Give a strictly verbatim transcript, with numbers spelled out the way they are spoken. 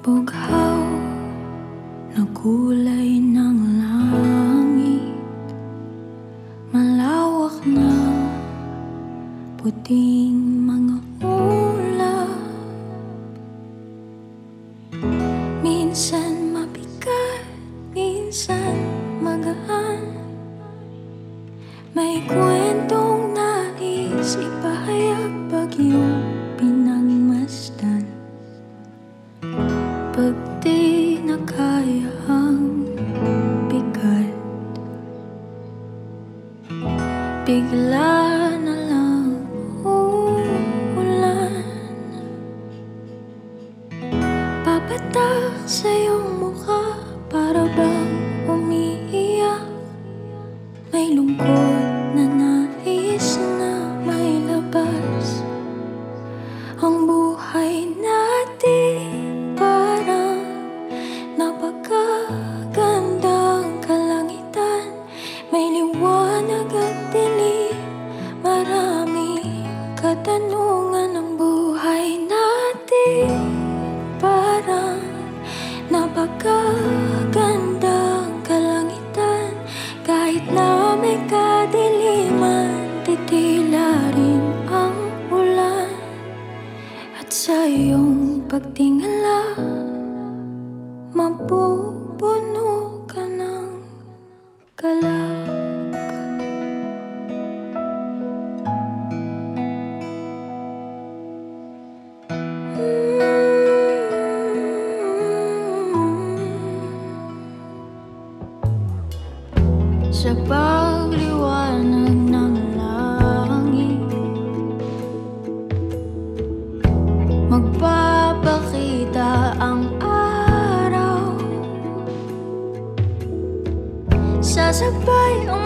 Bughaw na kulay ng langit, malawak na puting mga ulap. Minsan mabigat, minsan magaan, may kwentong nais ipahayag pag iyong pinagmasdan. Pag di na kaya ang bigat, bigla na lang uulan. Papatak sa iyong mukha para bang umiiyak, may lungkot na nais na may labas. Ang buhay natin parang napakagandang kalangitan, may liwanag at dilim, maraming katanungan. Ang buhay natin parang napakagandang kalangitan, kahit na may kadiliman, titila rin ang ulan. At sa iyong pagtingala, mapupuno ka ng galak. Sa pagliwanag ng langit, magpapakita ang araw, sasabay ang